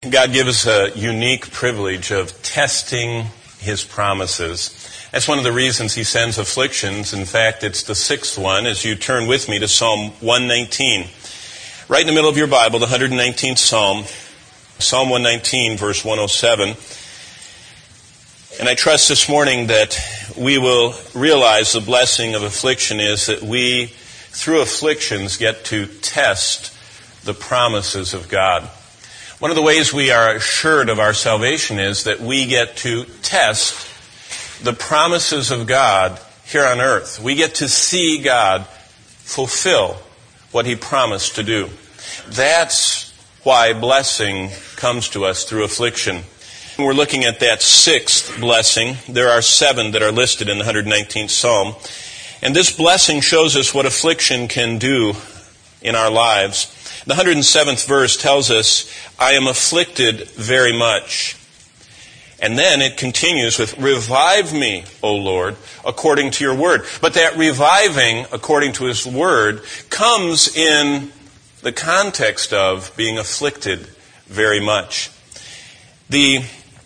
God gives us a unique privilege of testing His promises. That's one of the reasons He sends afflictions. In fact, it's the sixth one as you turn with me to Psalm 119. Right in the middle of your Bible, the 119th Psalm, Psalm 119, verse 107. And I trust this morning that we will realize the blessing of affliction is that we, through afflictions, get to test the promises of God. One of the ways we are assured of our salvation is that we get to test the promises of God here on earth. We get to see God fulfill what He promised to do. That's why blessing comes to us through affliction. We're looking at that sixth blessing. There are 7 that are listed in the 119th Psalm. And this blessing shows us what affliction can do in our lives. The 107th verse tells us, I am afflicted very much. And then it continues with, revive me, O Lord, according to your word. But that reviving, according to His word, comes in the context of being afflicted very much. The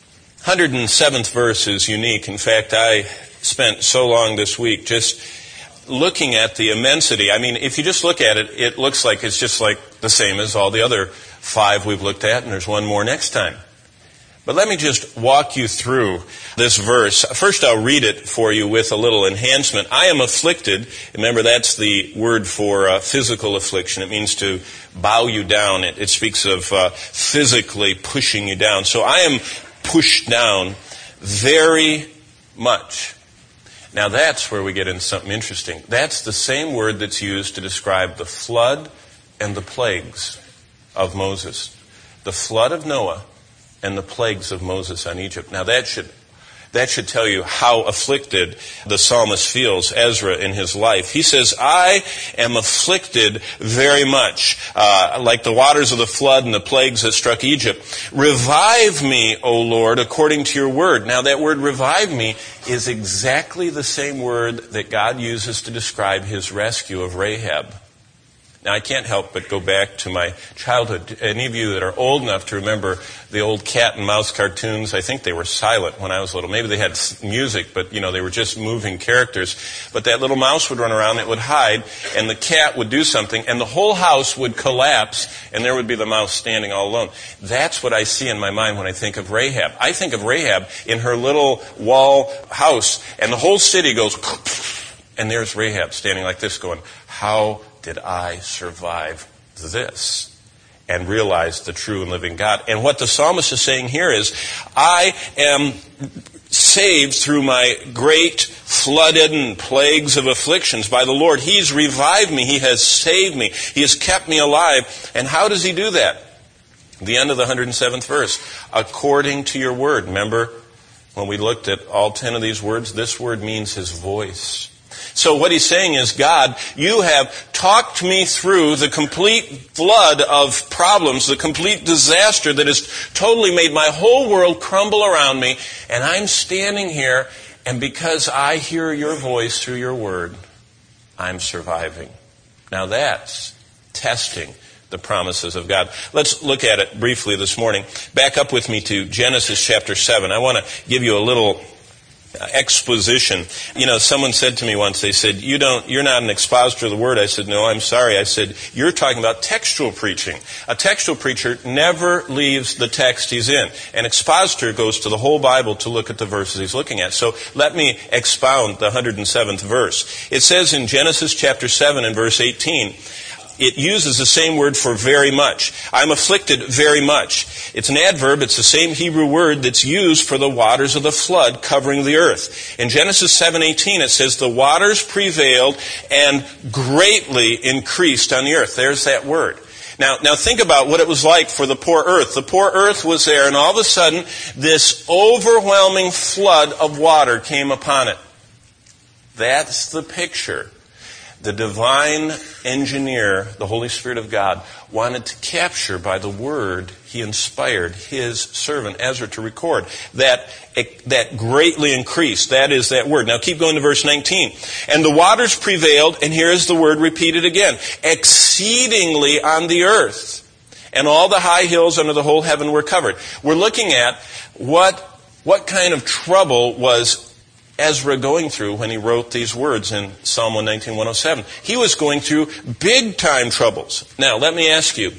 107th verse is unique. In fact, I spent so long this week just looking at the immensity. I mean, if you just look at it, it looks like it's just like the same as all the other 5 we've looked at, and there's one more next time. But let me just walk you through this verse. First, I'll read it for you with a little enhancement. I am afflicted. Remember, that's the word for physical affliction. It means to bow you down. It speaks of physically pushing you down. So I am pushed down very much. Now that's where we get into something interesting. That's the same word that's used to describe the flood and the plagues of Moses. The flood of Noah and the plagues of Moses on Egypt. Now that should tell you how afflicted the psalmist feels, Ezra, in his life. He says, I am afflicted very much, like the waters of the flood and the plagues that struck Egypt. Revive me, O Lord, according to your word. Now that word revive me is exactly the same word that God uses to describe His rescue of Rahab. Now, I can't help but go back to my childhood. Any of you that are old enough to remember the old cat and mouse cartoons, I think they were silent when I was little. Maybe they had music, but, they were just moving characters. But that little mouse would run around, it would hide, and the cat would do something, and the whole house would collapse, and there would be the mouse standing all alone. That's what I see in my mind when I think of Rahab. I think of Rahab in her little wall house, and the whole city goes, and there's Rahab standing like this going, how did I survive this? And realize the true and living God. And what the psalmist is saying here is, I am saved through my great flooded and plagues of afflictions by the Lord. He's revived me. He has saved me. He has kept me alive. And how does He do that? The end of the 107th verse. According to your word. Remember, when we looked at all 10 of these words, this word means His voice. So what He's saying is, God, you have talked me through the complete flood of problems, the complete disaster that has totally made my whole world crumble around me, and I'm standing here, and because I hear your voice through your word, I'm surviving. Now that's testing the promises of God. Let's look at it briefly this morning. Back up with me to Genesis chapter 7. I want to give you a little exposition. Someone said to me once, they said, you're not an expositor of the word. I said, no, I'm sorry. I said, you're talking about textual preaching. A textual preacher never leaves the text he's in. An expositor goes to the whole Bible to look at the verses he's looking at. So let me expound the 107th verse. It says in Genesis chapter 7 and verse 18, it uses the same word for very much. I'm afflicted very much. It's an adverb. It's the same Hebrew word that's used for the waters of the flood covering the earth. In Genesis 7:18, it says, the waters prevailed and greatly increased on the earth. There's that word. Now think about what it was like for the poor earth. The poor earth was there, and all of a sudden, this overwhelming flood of water came upon it. That's the picture the divine engineer, the Holy Spirit of God, wanted to capture by the word He inspired His servant Ezra to record. That greatly increased. That is that word. Now keep going to verse 19. And the waters prevailed, and here is the word repeated again, exceedingly on the earth. and all the high hills under the whole heaven were covered. We're looking at what kind of trouble was Ezra going through when he wrote these words in Psalm 119, 107. He was going through big time troubles. Now, let me ask you,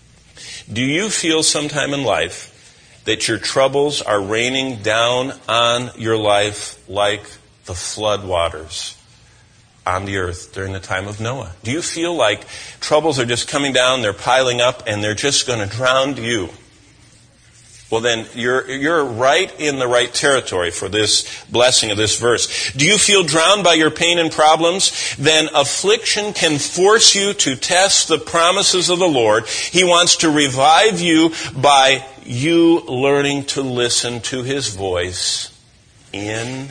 do you feel sometime in life that your troubles are raining down on your life like the flood waters on the earth during the time of Noah? Do you feel like troubles are just coming down, they're piling up, and they're just going to drown you? Well, then you're right in the right territory for this blessing of this verse. Do you feel drowned by your pain and problems? Then affliction can force you to test the promises of the Lord. He wants to revive you by you learning to listen to His voice in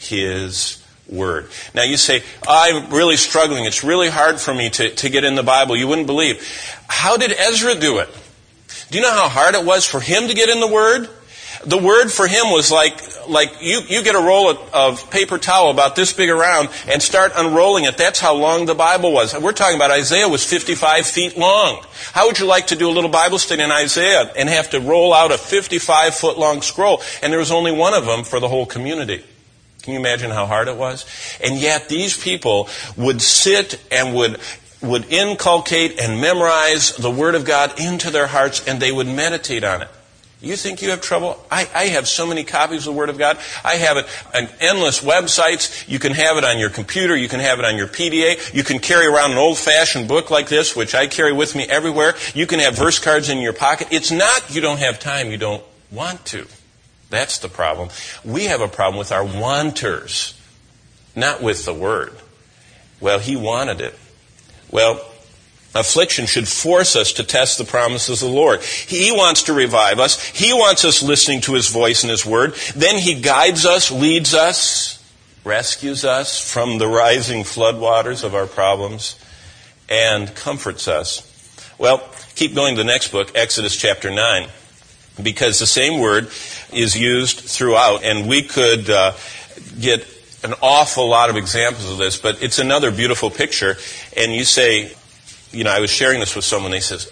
His Word. Now you say, I'm really struggling. It's really hard for me to get in the Bible. You wouldn't believe. How did Ezra do it? Do you know how hard it was for him to get in the Word? The Word for him was like you get a roll of paper towel about this big around and start unrolling it. That's how long the Bible was. We're talking about Isaiah was 55 feet long. How would you like to do a little Bible study in Isaiah and have to roll out a 55-foot long scroll? And there was only one of them for the whole community. Can you imagine how hard it was? And yet these people would sit and would inculcate and memorize the Word of God into their hearts, and they would meditate on it. You think you have trouble? I have so many copies of the Word of God. I have it on endless websites. You can have it on your computer. You can have it on your PDA. You can carry around an old-fashioned book like this, which I carry with me everywhere. You can have verse cards in your pocket. It's not you don't have time, you don't want to. That's the problem. We have a problem with our wanters, not with the Word. Well, He wanted it. Well, affliction should force us to test the promises of the Lord. He wants to revive us. He wants us listening to His voice and His Word. Then He guides us, leads us, rescues us from the rising floodwaters of our problems, and comforts us. Well, keep going to the next book, Exodus chapter 9, because the same word is used throughout, and we could get an awful lot of examples of this, but it's another beautiful picture. And you say, I was sharing this with someone, they says,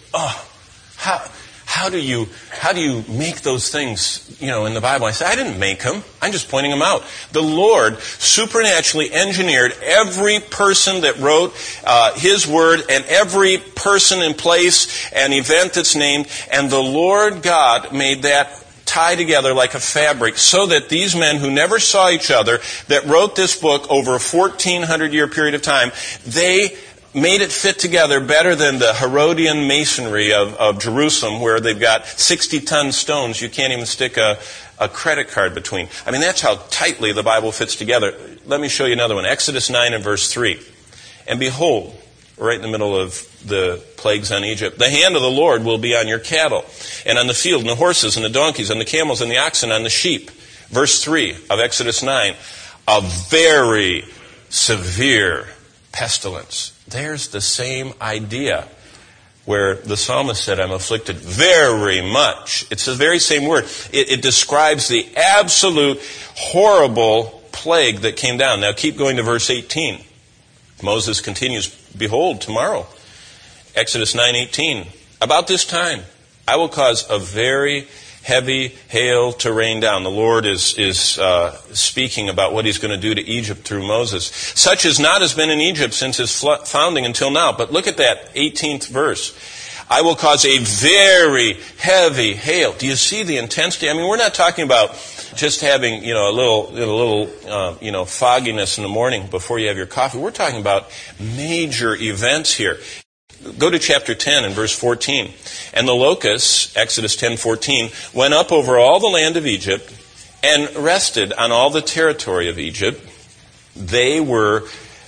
how do you make those things, in the Bible? I said, I didn't make them. I'm just pointing them out. The Lord supernaturally engineered every person that wrote His Word and every person and place and event that's named, and the Lord God made that tie together like a fabric so that these men who never saw each other, that wrote this book over a 1,400-year period of time, they made it fit together better than the Herodian masonry of Jerusalem, where they've got 60-ton stones you can't even stick a credit card between. I mean, that's how tightly the Bible fits together. Let me show you another one. Exodus 9 and verse 3. And behold, right in the middle of the plagues on Egypt, the hand of the Lord will be on your cattle, and on the field, and the horses, and the donkeys, and the camels, and the oxen, and the sheep. Verse 3 of Exodus 9, a very severe pestilence. There's the same idea where the psalmist said, I'm afflicted very much. It's the very same word. It describes the absolute horrible plague that came down. Now keep going to verse 18. Moses continues, behold, tomorrow, Exodus 9:18, about this time, I will cause a very heavy hail to rain down. The Lord is speaking about what He's going to do to Egypt through Moses. Such as not has been in Egypt since its founding until now. But look at that 18th verse. I will cause a very heavy hail. Do you see the intensity? I mean, we're not talking about just having, a little fogginess in the morning before you have your coffee. We're talking about major events here. Go to chapter 10 and verse 14. And the locusts, Exodus 10:14, went up over all the land of Egypt and rested on all the territory of Egypt. They were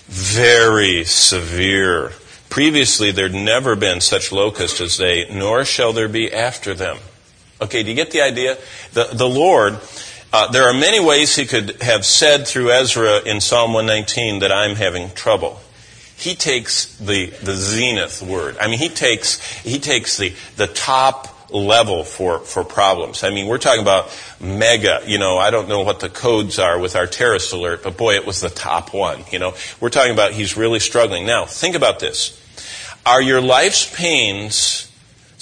very severe. Previously, there'd never been such locusts as they, nor shall there be after them. Okay, do you get the idea? The Lord, there are many ways He could have said through Ezra in Psalm 119 that I'm having trouble. He takes the zenith word. I mean, he takes the top level for problems. I mean, we're talking about mega. I don't know what the codes are with our terrorist alert, but boy, it was the top one. We're talking about He's really struggling. Now, think about this. Are your life's pains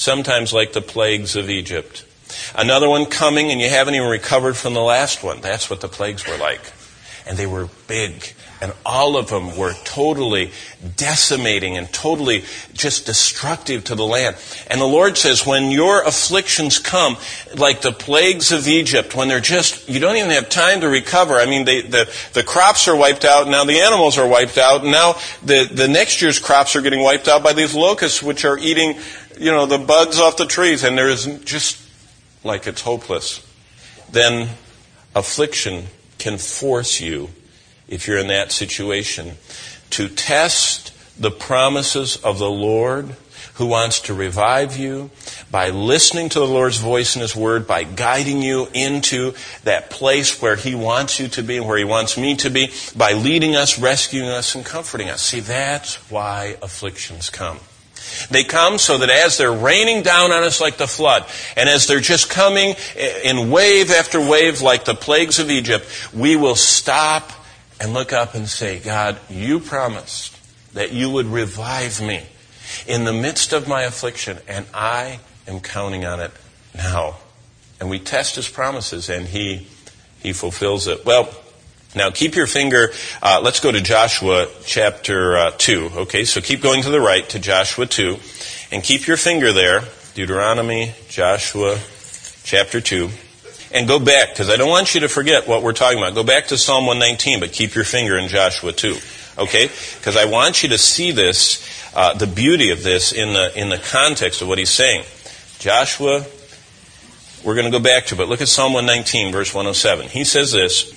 sometimes like the plagues of Egypt. Another one coming and you haven't even recovered from the last one. That's what the plagues were like. And they were big. And all of them were totally decimating and totally just destructive to the land. And the Lord says, when your afflictions come, like the plagues of Egypt, when they're just, you don't even have time to recover. I mean, the crops are wiped out, now the animals are wiped out, and now the next year's crops are getting wiped out by these locusts, which are eating, the buds off the trees, and there is just like it's hopeless. Then affliction can force you, if you're in that situation, to test the promises of the Lord, who wants to revive you by listening to the Lord's voice in His Word, by guiding you into that place where He wants you to be and where He wants me to be, by leading us, rescuing us, and comforting us. See, that's why afflictions come. They come so that as they're raining down on us like the flood, and as they're just coming in wave after wave like the plagues of Egypt, we will stop and look up and say, God, you promised that you would revive me in the midst of my affliction, and I am counting on it now. And we test His promises, and He fulfills it. Well, now keep your finger, let's go to Joshua chapter 2. Okay, so keep going to the right to Joshua 2, and keep your finger there, Deuteronomy, Joshua chapter 2. And go back, because I don't want you to forget what we're talking about. Go back to Psalm 119, but keep your finger in Joshua 2. Okay? Because I want you to see this, the beauty of this in the context of what he's saying. Joshua, we're going to go back to, but look at Psalm 119, verse 107. He says this,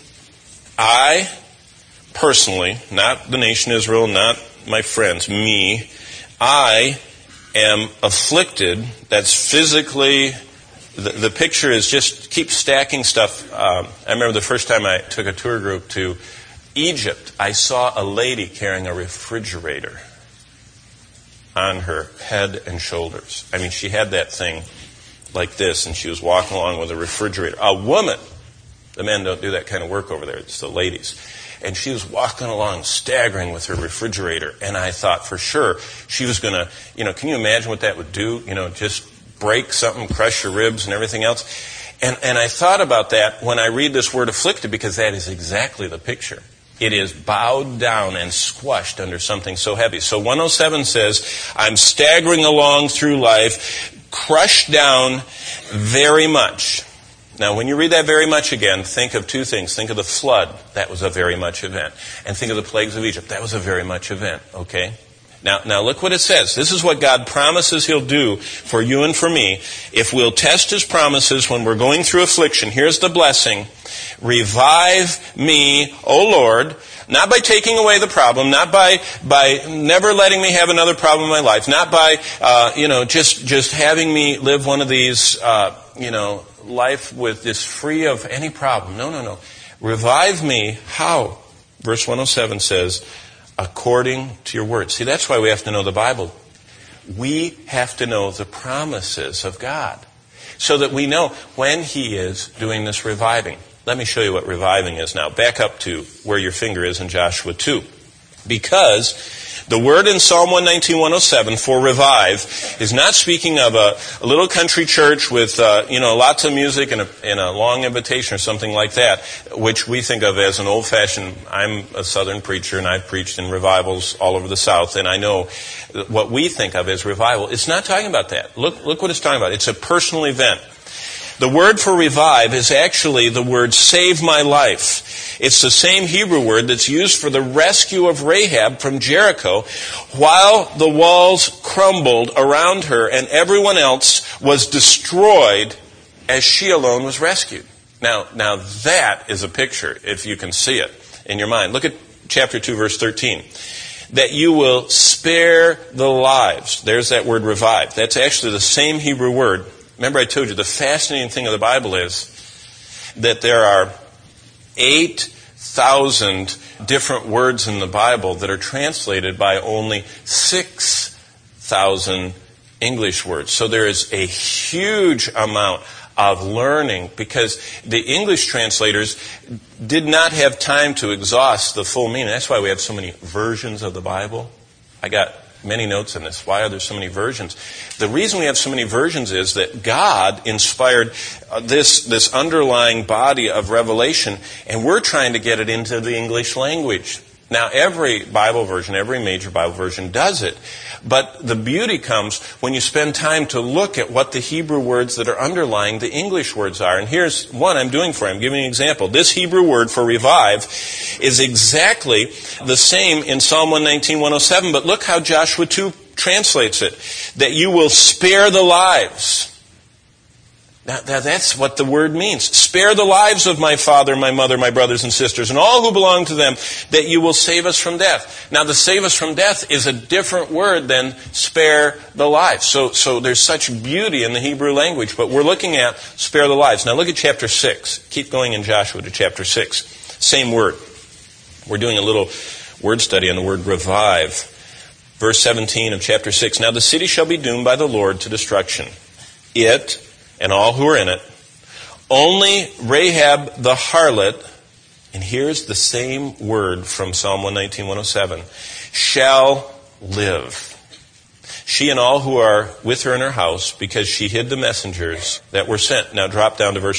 I personally, not the nation Israel, not my friends, me, I am afflicted. That's physically. The picture is just keep stacking stuff. I remember the first time I took a tour group to Egypt, I saw a lady carrying a refrigerator on her head and shoulders. I mean, she had that thing like this, and she was walking along with a refrigerator. A woman. The men don't do that kind of work over there. It's the ladies. And she was walking along, staggering with her refrigerator. And I thought for sure she was going to, can you imagine what that would do? Just break something, crush your ribs and everything else. And I thought about that when I read this word afflicted, because that is exactly the picture. It is bowed down and squashed under something so heavy. So 107 says, I'm staggering along through life, crushed down very much. Now, when you read that very much again, think of two things. Think of the flood. That was a very much event. And think of the plagues of Egypt. That was a very much event. Okay? Now look what it says. This is what God promises He'll do for you and for me. If we'll test His promises when we're going through affliction, here's the blessing. Revive me, O Lord, not by taking away the problem, not by never letting me have another problem in my life, not by, just having me live one of these, life with this free of any problem. No. Revive me. How? Verse 107 says, according to your word. See, that's why we have to know the Bible. We have to know the promises of God so that we know when He is doing this reviving. Let me show you what reviving is now. Back up to where your finger is in Joshua 2. Because the word in Psalm 119, 107 for revive is not speaking of a little country church with, lots of music and a long invitation or something like that, which we think of as an old-fashioned, I'm a Southern preacher and I've preached in revivals all over the South, and I know what we think of as revival. It's not talking about that. Look what it's talking about. It's a personal event. The word for revive is actually the word save my life. It's the same Hebrew word that's used for the rescue of Rahab from Jericho while the walls crumbled around her and everyone else was destroyed as she alone was rescued. Now that is a picture, if you can see it in your mind. Look at chapter 2, verse 13. That you will spare the lives. There's that word revive. That's actually the same Hebrew word. Remember I told you the fascinating thing of the Bible is that there are 8,000 different words in the Bible that are translated by only 6,000 English words. So there is a huge amount of learning because the English translators did not have time to exhaust the full meaning. That's why we have so many versions of the Bible. I got many notes on this. Why are there so many versions? The reason we have so many versions is that God inspired this underlying body of revelation, and we're trying to get it into the English language. Now, every Bible version, every major Bible version does it. But the beauty comes when you spend time to look at what the Hebrew words that are underlying the English words are. And here's one I'm doing for you. I'm giving you an example. This Hebrew word for revive is exactly the same in Psalm 119, 107. But look how Joshua 2 translates it. That you will spare the lives. Now, that's what the word means. Spare the lives of my father, my mother, my brothers and sisters, and all who belong to them, that you will save us from death. Now, the save us from death is a different word than spare the lives. So there's such beauty in the Hebrew language, but we're looking at spare the lives. Now, look at chapter 6. Keep going in Joshua to chapter 6. Same word. We're doing a little word study on the word revive. Verse 17 of chapter 6. Now, the city shall be doomed by the Lord to destruction. It and all who are in it. Only Rahab the harlot, and here's the same word from Psalm 119, 107, shall live. She and all who are with her in her house, because she hid the messengers that were sent. Now drop down to verse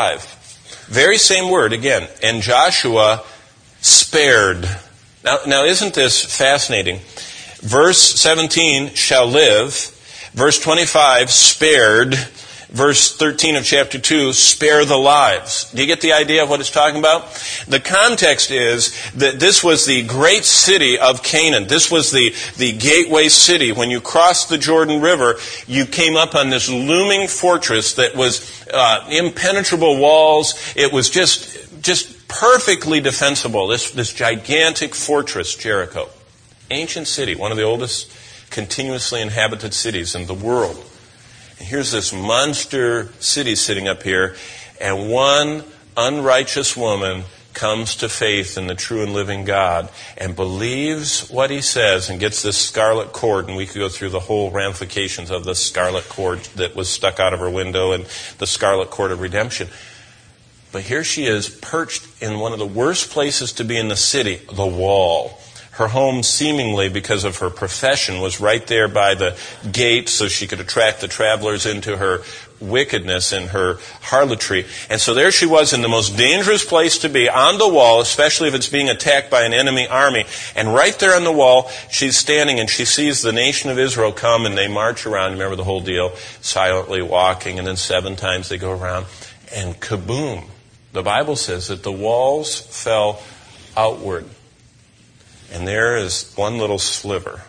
25. Very same word again. And Joshua spared. Now isn't this fascinating? Verse 17, shall live. Verse 25, spared. Verse 13 of chapter 2, spare the lives. Do you get the idea of what it's talking about? The context is that this was the great city of Canaan. This was the gateway city. When you crossed the Jordan River, you came up on this looming fortress that was impenetrable walls. It was just perfectly defensible. This gigantic fortress, Jericho. Ancient city, one of the oldest continuously inhabited cities in the world. Here's this monster city sitting up here, and one unrighteous woman comes to faith in the true and living God and believes what he says and gets this scarlet cord, and we could go through the whole ramifications of the scarlet cord that was stuck out of her window and the scarlet cord of redemption. But here she is, perched in one of the worst places to be in the city, the wall. Her home, seemingly because of her profession, was right there by the gate so she could attract the travelers into her wickedness and her harlotry. And so there she was in the most dangerous place to be, on the wall, especially if it's being attacked by an enemy army. And right there on the wall, she's standing and she sees the nation of Israel come, and they march around. Remember the whole deal, silently walking, and then 7 times they go around. And kaboom! The Bible says that the walls fell outward. And there is one little sliver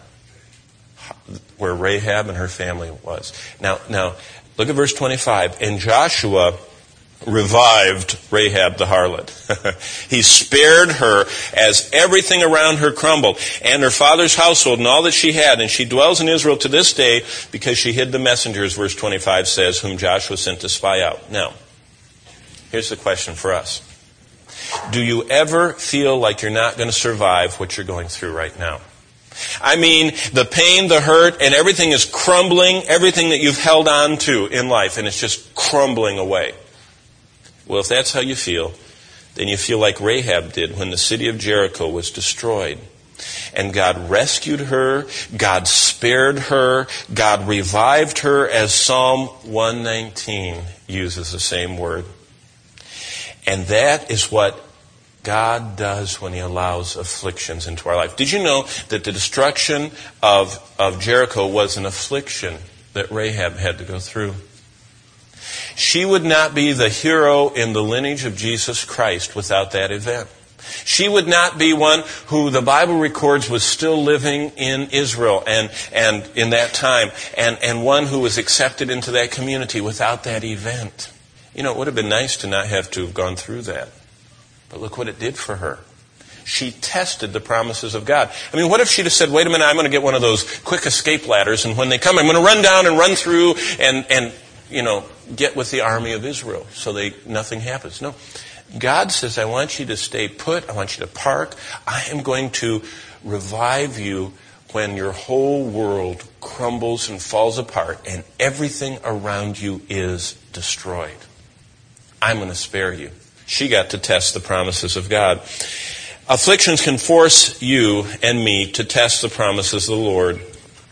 where Rahab and her family was. Now, look at verse 25. And Joshua revived Rahab the harlot. He spared her as everything around her crumbled, and her father's household and all that she had. And she dwells in Israel to this day because she hid the messengers, verse 25 says, whom Joshua sent to spy out. Now, here's the question for us. Do you ever feel like you're not going to survive what you're going through right now? I mean, the pain, the hurt, and everything is crumbling, everything that you've held on to in life, and it's just crumbling away. Well, if that's how you feel, then you feel like Rahab did when the city of Jericho was destroyed. And God rescued her, God spared her, God revived her, as Psalm 119 uses the same word. And that is what God does when He allows afflictions into our life. Did you know that the destruction of Jericho was an affliction that Rahab had to go through? She would not be the hero in the lineage of Jesus Christ without that event. She would not be one who the Bible records was still living in Israel and in that time, and one who was accepted into that community without that event. You know, it would have been nice to not have to have gone through that. But look what it did for her. She tested the promises of God. I mean, what if she'd have said, wait a minute, I'm going to get one of those quick escape ladders, and when they come, I'm going to run down and run through and get with the army of Israel so nothing happens. No. God says, I want you to stay put. I want you to park. I am going to revive you when your whole world crumbles and falls apart and everything around you is destroyed. I'm going to spare you. She got to test the promises of God. Afflictions can force you and me to test the promises of the Lord.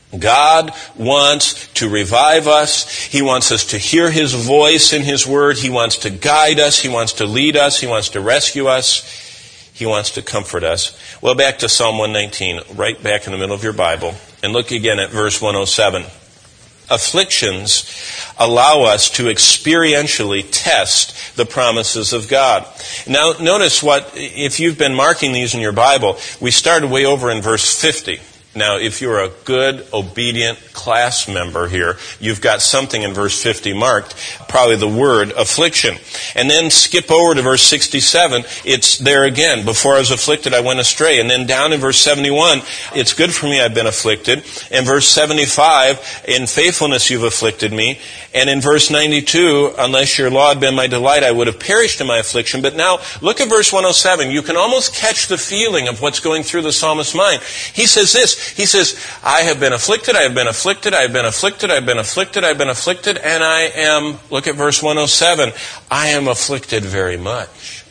God wants to revive us. He wants us to hear His voice in His Word. He wants to guide us. He wants to lead us. He wants to rescue us. He wants to comfort us. Well, back to Psalm 119, right back in the middle of your Bible. And look again at verse 107. Afflictions allow us to experientially test the promises of God. Now, notice if you've been marking these in your Bible, we started way over in verse 50. Now, if you're a good, obedient class member here, you've got something in verse 50 marked, probably the word affliction. And then skip over to verse 67, it's there again. Before I was afflicted, I went astray. And then down in verse 71, it's good for me I've been afflicted. In verse 75, in faithfulness you've afflicted me. And in verse 92, unless your law had been my delight, I would have perished in my affliction. But now, look at verse 107. You can almost catch the feeling of what's going through the psalmist's mind. He says this. He says, I have been afflicted, I have been afflicted, I have been afflicted, I have been afflicted, I have been afflicted, and I am, look at verse 107, I am afflicted very much.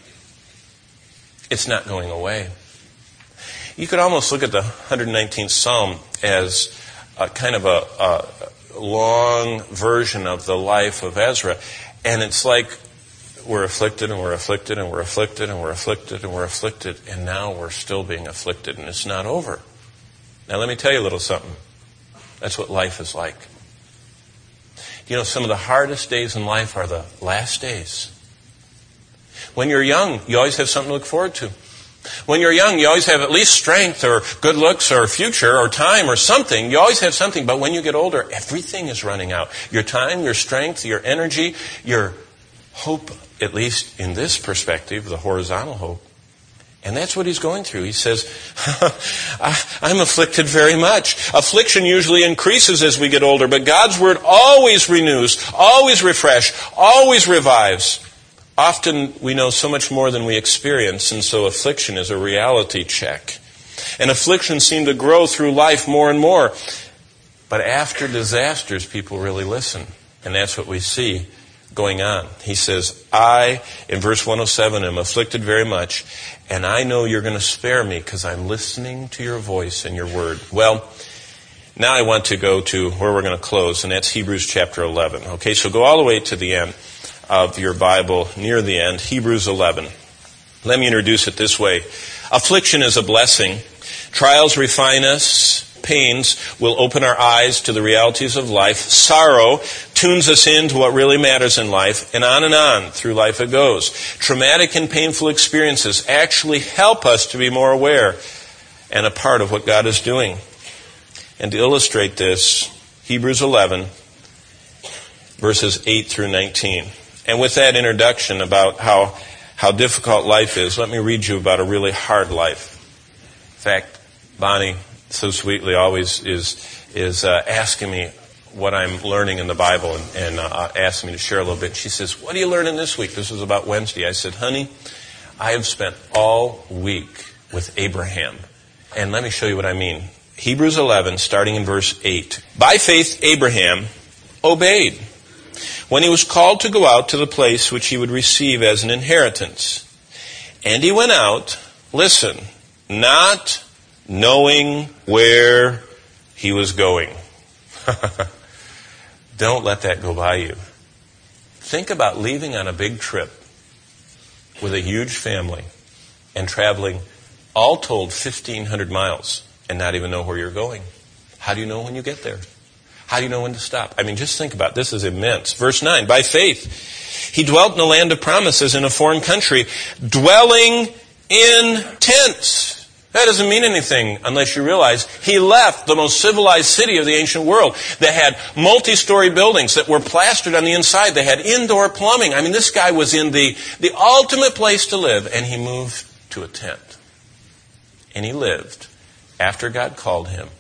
It's not going away. You could almost look at the 119th Psalm as a kind of a long version of the life of Ezra. And it's like we're afflicted and we're afflicted and we're afflicted and we're afflicted and we're afflicted, and now we're still being afflicted, and it's not over. Now let me tell you a little something. That's what life is like. You know, some of the hardest days in life are the last days. When you're young, you always have something to look forward to. When you're young, you always have at least strength or good looks or future or time or something. You always have something. But when you get older, everything is running out. Your time, your strength, your energy, your hope, at least in this perspective, the horizontal hope. And that's what he's going through. He says, I'm afflicted very much. Affliction usually increases as we get older, but God's Word always renews, always refreshes, always revives. Often we know so much more than we experience, and so affliction is a reality check. And afflictions seem to grow through life more and more. But after disasters, people really listen. And that's what we see going on. He says, I, in verse 107, am afflicted very much, and I know you're going to spare me because I'm listening to your voice and your word. Well, now I want to go to where we're going to close, and that's Hebrews chapter 11. Okay, so go all the way to the end of your Bible, near the end, Hebrews 11. Let me introduce it this way. Affliction is a blessing. Trials refine us. Pains will open our eyes to the realities of life. Sorrow tunes us in to what really matters in life, and on through life it goes. Traumatic and painful experiences actually help us to be more aware and a part of what God is doing. And to illustrate this, Hebrews 11, verses 8 through 19. And with that introduction about how difficult life is, let me read you about a really hard life. In fact, Bonnie so sweetly always is asking me what I'm learning in the Bible and asking me to share a little bit. She says, what are you learning this week? This was about Wednesday. I said, honey, I have spent all week with Abraham. And let me show you what I mean. Hebrews 11, starting in verse 8. By faith, Abraham obeyed when he was called to go out to the place which he would receive as an inheritance. And he went out, listen, not knowing where he was going. Don't let that go by you. Think about leaving on a big trip with a huge family and traveling, all told, 1,500 miles and not even know where you're going. How do you know when you get there? How do you know when to stop? I mean, just think about it. This is immense. Verse 9, by faith, he dwelt in the land of promises in a foreign country, dwelling in tents. That doesn't mean anything unless you realize he left the most civilized city of the ancient world that had multi-story buildings that were plastered on the inside. They had indoor plumbing. I mean, this guy was in the ultimate place to live, and he moved to a tent. And he lived, after God called him,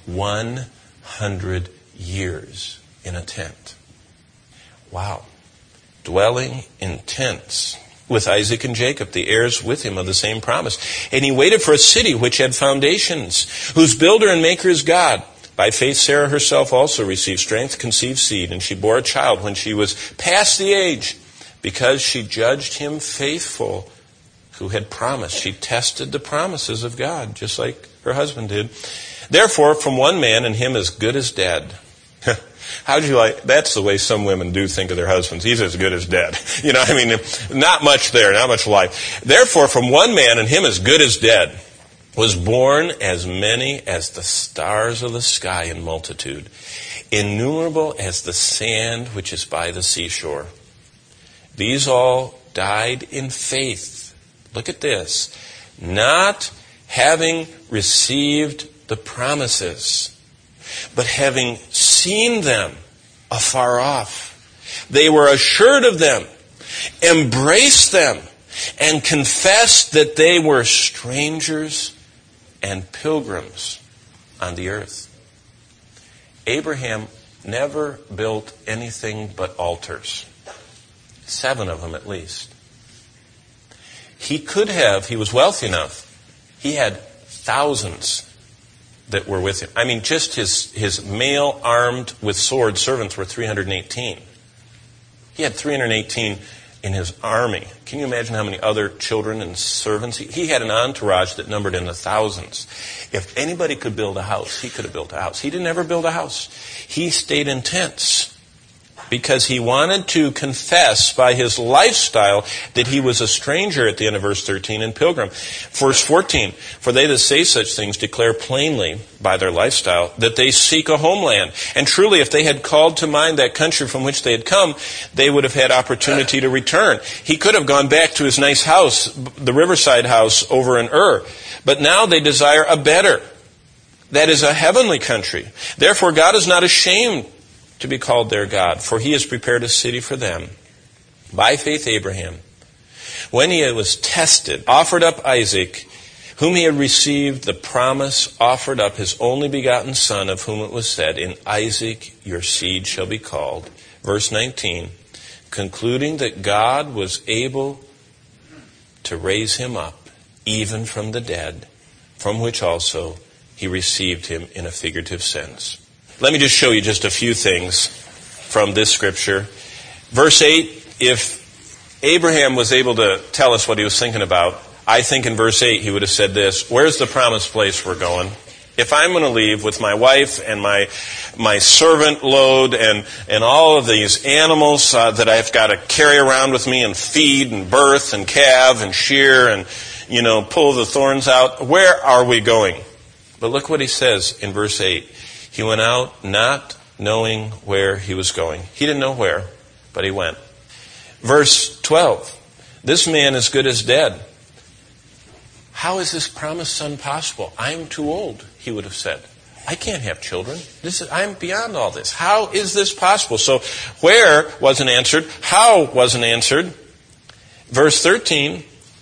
100 years in a tent. Wow. Dwelling in tents with Isaac and Jacob, the heirs with him of the same promise. And he waited for a city which had foundations, whose builder and maker is God. By faith, Sarah herself also received strength, conceived seed, and she bore a child when she was past the age, because she judged him faithful who had promised. She tested the promises of God, just like her husband did. Therefore, from one man, and him as good as dead. How'd you like? That's the way some women do think of their husbands. He's as good as dead. Not much there, not much life. Therefore, from one man, and him as good as dead, was born as many as the stars of the sky in multitude, innumerable as the sand which is by the seashore. These all died in faith. Look at this. Not having received the promises, but having seen them afar off. They were assured of them, embraced them, and confessed that they were strangers and pilgrims on the earth. Abraham never built anything but altars. 7 of them at least. He was wealthy enough. He had thousands that were with him. Just his male armed with sword servants were 318. He had 318 in his army. Can you imagine how many other children and servants? He had an entourage that numbered in the thousands. If anybody could build a house, he could have built a house. He didn't ever build a house. He stayed in tents because he wanted to confess by his lifestyle that he was a stranger at the end of verse 13 and pilgrim. Verse 14, for they that say such things declare plainly by their lifestyle that they seek a homeland. And truly, if they had called to mind that country from which they had come, they would have had opportunity to return. He could have gone back to his nice house, the riverside house over in Ur. But now they desire a better, that is a heavenly country. Therefore, God is not ashamed to be called their God, for he has prepared a city for them. By faith Abraham, when he was tested, offered up Isaac, whom he had received the promise, offered up his only begotten son, of whom it was said, in Isaac your seed shall be called. Verse 19, concluding that God was able to raise him up, even from the dead, from which also he received him in a figurative sense. Let me just show you just a few things from this scripture. Verse 8, if Abraham was able to tell us what he was thinking about, I think in verse 8 he would have said this, where's the promised place we're going? If I'm going to leave with my wife and my servant load and all of these animals that I've got to carry around with me and feed and birth and calve and shear and, pull the thorns out, where are we going? But look what he says in verse 8. He went out not knowing where he was going. He didn't know where, but he went. Verse 12. This man is good as dead. How is this promised son possible? I'm too old, he would have said. I can't have children. I'm beyond all this. How is this possible? So where wasn't answered. How wasn't answered. Verse 13.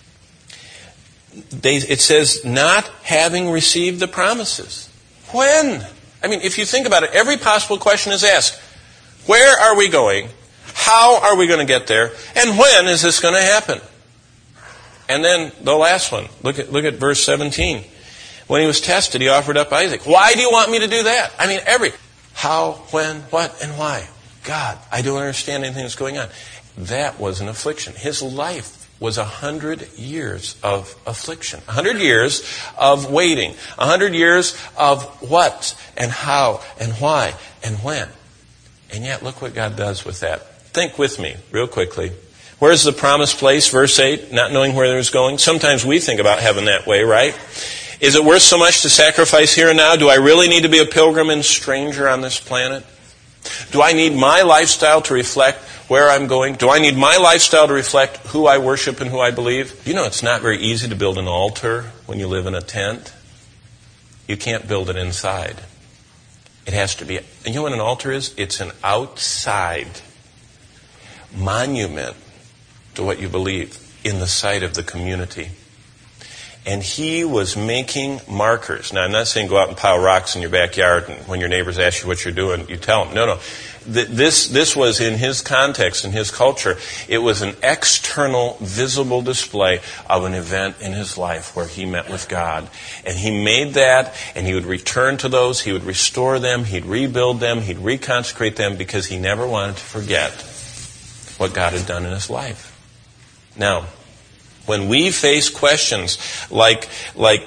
It says, not having received the promises. When? If you think about it, every possible question is asked. Where are we going? How are we going to get there? And when is this going to happen? And then the last one. Look at verse 17. When he was tested, he offered up Isaac. Why do you want me to do that? How, when, what, and why? God, I don't understand anything that's going on. That was an affliction. His life was 100 years of affliction. 100 years of waiting. 100 years of what and how and why and when. And yet look what God does with that. Think with me real quickly. Where's the promised place? Verse 8, not knowing where there's going. Sometimes we think about heaven that way, right? Is it worth so much to sacrifice here and now? Do I really need to be a pilgrim and stranger on this planet? Do I need my lifestyle to reflect where I'm going? Do I need my lifestyle to reflect who I worship and who I believe? It's not very easy to build an altar when you live in a tent. You can't build it inside. It has to be. And you know what an altar is? It's an outside monument to what you believe in the sight of the community. And he was making markers. Now, I'm not saying go out and pile rocks in your backyard and when your neighbors ask you what you're doing, you tell them. No. This was in his context, in his culture. It was an external, visible display of an event in his life where he met with God. And he made that, and he would return to those, he would restore them, he'd rebuild them, he'd reconsecrate them, because he never wanted to forget what God had done in his life. Now, when we face questions like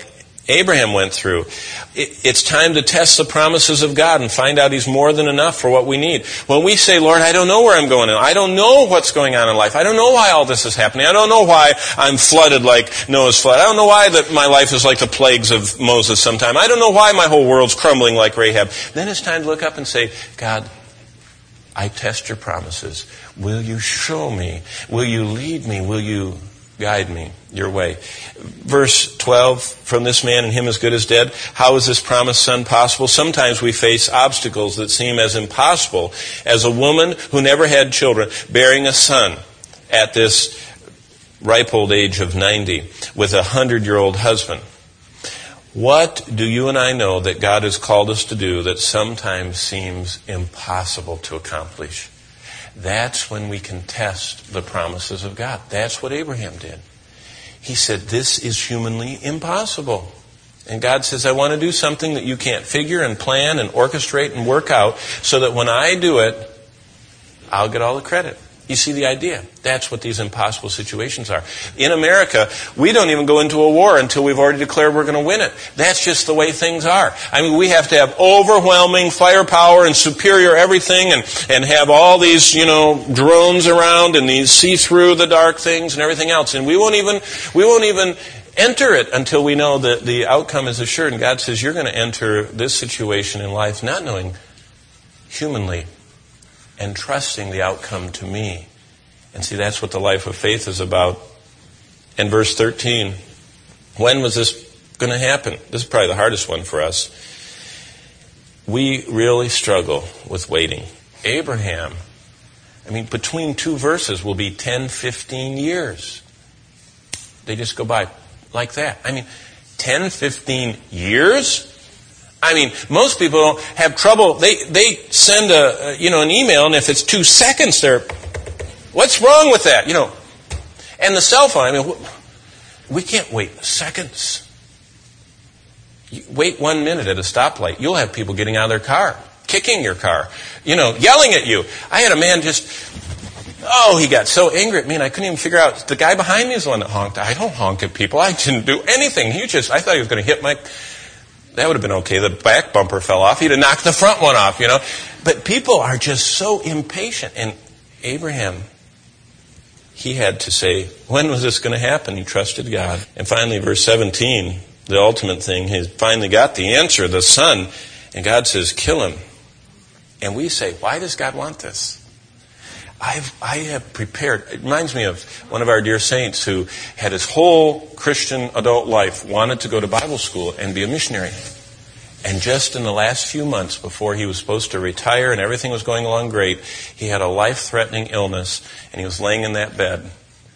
Abraham went through. It's time to test the promises of God and find out He's more than enough for what we need. When we say, Lord, I don't know where I'm going. I don't know what's going on in life. I don't know why all this is happening. I don't know why I'm flooded like Noah's flood. I don't know why that my life is like the plagues of Moses sometime. I don't know why my whole world's crumbling like Rahab. Then it's time to look up and say, God, I test your promises. Will you show me? Will you lead me? Will you guide me your way? Verse 12, from this man and him as good as dead. How is this promised son possible? Sometimes we face obstacles that seem as impossible as a woman who never had children bearing a son at this ripe old age of 90 with a 100-year-old husband. What do you and I know that God has called us to do that sometimes seems impossible to accomplish? That's when we can test the promises of God. That's what Abraham did. He said, this is humanly impossible. And God says, I want to do something that you can't figure and plan and orchestrate and work out so that when I do it, I'll get all the credit. You see the idea? That's what these impossible situations are. In America, we don't even go into a war until we've already declared we're going to win it. That's just the way things are. I mean, we have to have overwhelming firepower and superior everything and have all these, drones around and these see through the dark things and everything else. And we won't even enter it until we know that the outcome is assured. And God says, you're going to enter this situation in life not knowing humanly and trusting the outcome to me. And see, that's what the life of faith is about. And verse 13, when was this going to happen? This is probably the hardest one for us. We really struggle with waiting. Abraham, between two verses will be 10, 15 years. They just go by like that. 10, 15 years? Most people have trouble. They send an email, and if it's 2 seconds, what's wrong with that? And the cell phone. We can't wait seconds. You wait 1 minute at a stoplight. You'll have people getting out of their car, kicking your car, yelling at you. I had a man he got so angry at me, and I couldn't even figure out. The guy behind me is the one that honked. I don't honk at people. I didn't do anything. I thought he was going to hit my. That would have been okay. The back bumper fell off. He'd have knocked the front one off, But people are just so impatient. And Abraham, he had to say, when was this going to happen? He trusted God. And finally, verse 17, the ultimate thing, he finally got the answer, the son. And God says, kill him. And we say, why does God want this? I have prepared. It reminds me of one of our dear saints who had his whole Christian adult life wanted to go to Bible school and be a missionary. And just in the last few months before he was supposed to retire and everything was going along great, he had a life-threatening illness and he was laying in that bed.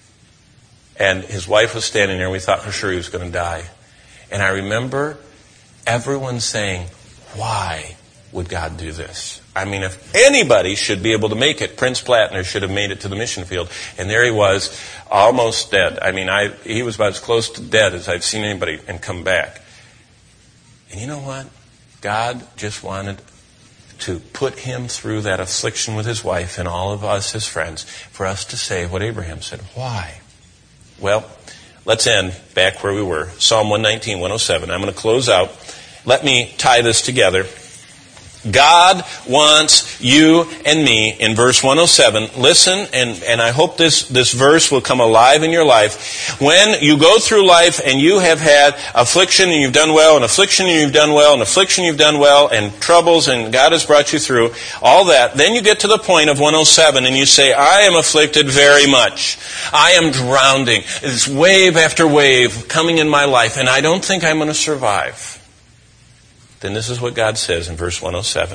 And his wife was standing there and we thought for sure he was going to die. And I remember everyone saying, why would God do this? If anybody should be able to make it, Prince Plattner should have made it to the mission field. And there he was, almost dead. He was about as close to dead as I've seen anybody and come back. And you know what? God just wanted to put him through that affliction with his wife and all of us, his friends, for us to say what Abraham said. Why? Well, let's end back where we were. Psalm 119, 107. I'm going to close out. Let me tie this together. God wants you and me in verse 107. Listen, and I hope this verse will come alive in your life. When you go through life and you have had affliction and you've done well, and affliction and you've done well, and affliction you've done well, and troubles and God has brought you through, all that, then you get to the point of 107 and you say, I am afflicted very much. I am drowning. It's wave after wave coming in my life, and I don't think I'm going to survive. Then this is what God says in verse 107.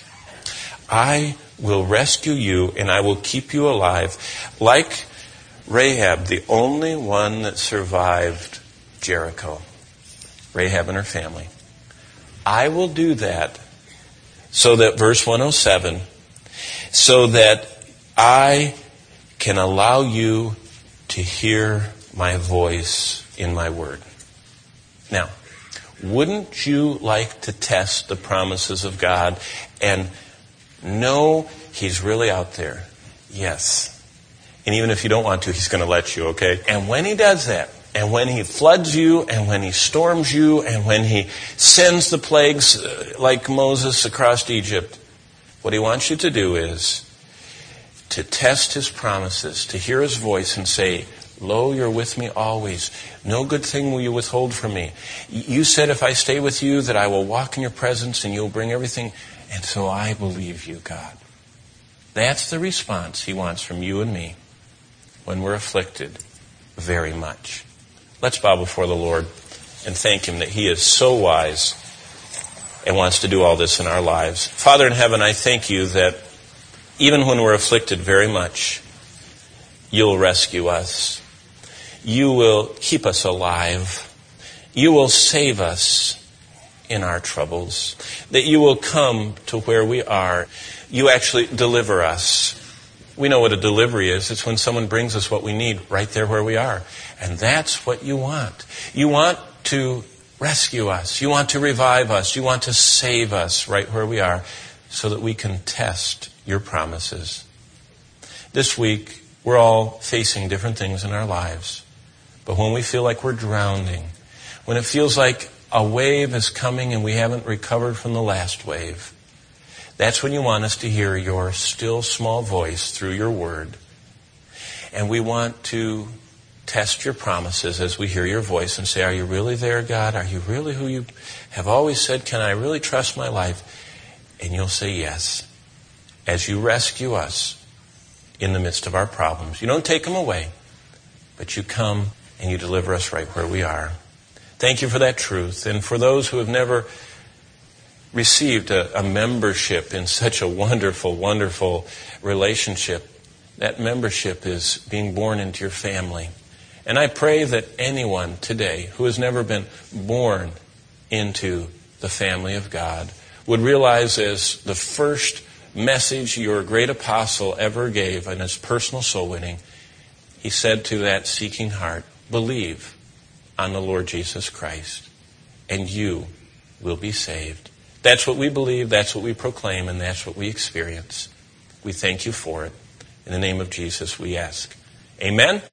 I will rescue you and I will keep you alive. Like Rahab, the only one that survived Jericho. Rahab and her family. I will do that so that, verse 107, so that I can allow you to hear my voice in my word. Now, wouldn't you like to test the promises of God and know He's really out there? Yes. And even if you don't want to, He's going to let you, okay? And when He does that, And when he floods you, and when he storms you, and when he sends the plagues like Moses across Egypt, what he wants you to do is to test his promises, to hear his voice and say, "Lo, you're with me always. No good thing will you withhold from me. You said if I stay with you that I will walk in your presence and you'll bring everything. And so I believe you, God." That's the response he wants from you and me when we're afflicted very much. Let's bow before the Lord and thank him that he is so wise and wants to do all this in our lives. Father in heaven, I thank you that even when we're afflicted very much, you'll rescue us. You will keep us alive. You will save us in our troubles. That you will come to where we are. You actually deliver us. We know what a delivery is. It's when someone brings us what we need right there where we are. And that's what you want. You want to rescue us. You want to revive us. You want to save us right where we are so that we can test your promises. This week, we're all facing different things in our lives. But when we feel like we're drowning, when it feels like a wave is coming and we haven't recovered from the last wave, that's when you want us to hear your still small voice through your word. And we want to test your promises as we hear your voice and say, "Are you really there, God? Are you really who you have always said? Can I really trust my life?" And you'll say yes, as you rescue us in the midst of our problems. You don't take them away, but you come and you deliver us right where we are. Thank you for that truth. And for those who have never received a membership in such a wonderful, wonderful relationship, that membership is being born into your family. And I pray that anyone today who has never been born into the family of God would realize, as the first message your great apostle ever gave in his personal soul winning, he said to that seeking heart, "Believe on the Lord Jesus Christ, and you will be saved." That's what we believe, that's what we proclaim, and that's what we experience. We thank you for it. In the name of Jesus we ask. Amen.